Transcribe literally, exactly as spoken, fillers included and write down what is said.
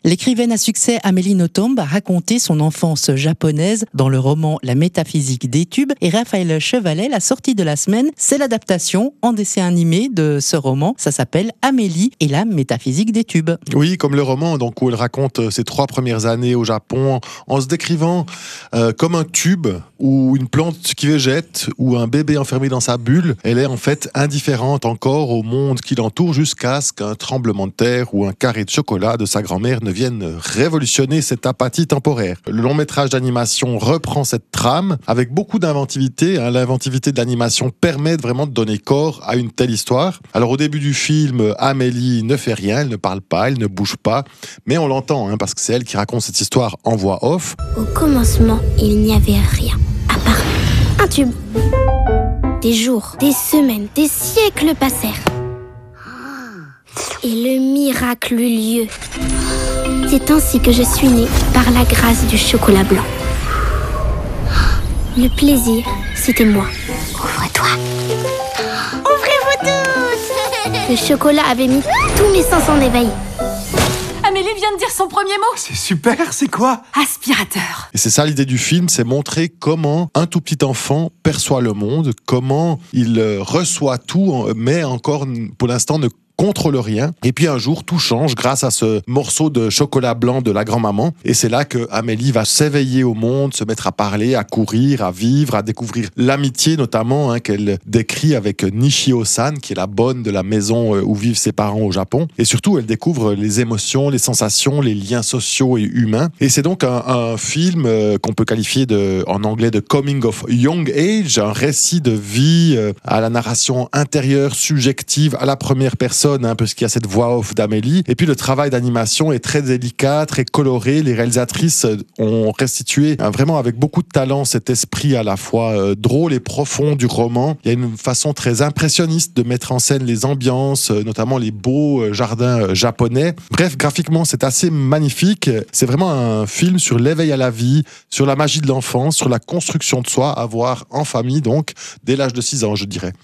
L'écrivaine à succès Amélie Nothomb a raconté son enfance japonaise dans le roman La métaphysique des tubes et Raphaël Chevalet, la sortie de la semaine, c'est l'adaptation en dessin animé de ce roman. Ça s'appelle Amélie et la métaphysique des tubes. Oui, comme le roman donc, où elle raconte ses trois premières années au Japon en se décrivant euh, comme un tube ou une plante qui végète ou un bébé enfermé dans sa bulle. Elle est en fait indifférente encore au monde qui l'entoure jusqu'à ce qu'un tremblement de terre ou un carré de chocolat de sa grand-mère ne vienne révolutionner cette apathie temporaire. Le long métrage d'animation reprend cette trame avec beaucoup d'inventivité. Hein. L'inventivité de l'animation permet vraiment de donner corps à une telle histoire. Alors au début du film, Amélie ne fait rien, elle ne parle pas, elle ne bouge pas, mais on l'entend hein, parce que c'est elle qui raconte cette histoire en voix off. Au commencement, il n'y avait rien, à part un tube. Des jours, des semaines, des siècles passèrent. Et le miracle eut lieu. C'est ainsi que je suis née par la grâce du chocolat blanc. Le plaisir, c'était moi. Ouvre-toi. Ouvrez-vous tous. Le chocolat avait mis tous mes sens en éveil. Amélie vient de dire son premier mot. C'est super, c'est quoi? Aspirateur. Et c'est ça l'idée du film, c'est montrer comment un tout petit enfant perçoit le monde, comment il reçoit tout, mais encore pour l'instant ne contrôle rien. Et puis un jour, tout change grâce à ce morceau de chocolat blanc de la grand-maman. Et c'est là que Amélie va s'éveiller au monde, se mettre à parler, à courir, à vivre, à découvrir l'amitié notamment hein, qu'elle décrit avec Nishio-san, qui est la bonne de la maison où vivent ses parents au Japon. Et surtout, elle découvre les émotions, les sensations, les liens sociaux et humains. Et c'est donc un, un film euh, qu'on peut qualifier de, en anglais de coming of young age, un récit de vie euh, à la narration intérieure, subjective, à la première personne, hein, parce qu'il y a cette voix off d'Amélie. Et puis le travail d'animation est très délicat, très coloré. Les réalisatrices ont restitué hein, vraiment avec beaucoup de talent cet esprit à la fois euh, drôle et profond du roman. Il y a une façon très impressionniste de mettre en scène les ambiances, euh, notamment les beaux euh, jardins euh, japonais. Bref, graphiquement, c'est assez magnifique. C'est vraiment un film sur l'éveil à la vie, sur la magie de l'enfance, sur la construction de soi, à voir en famille, donc, dès l'âge de six ans, je dirais.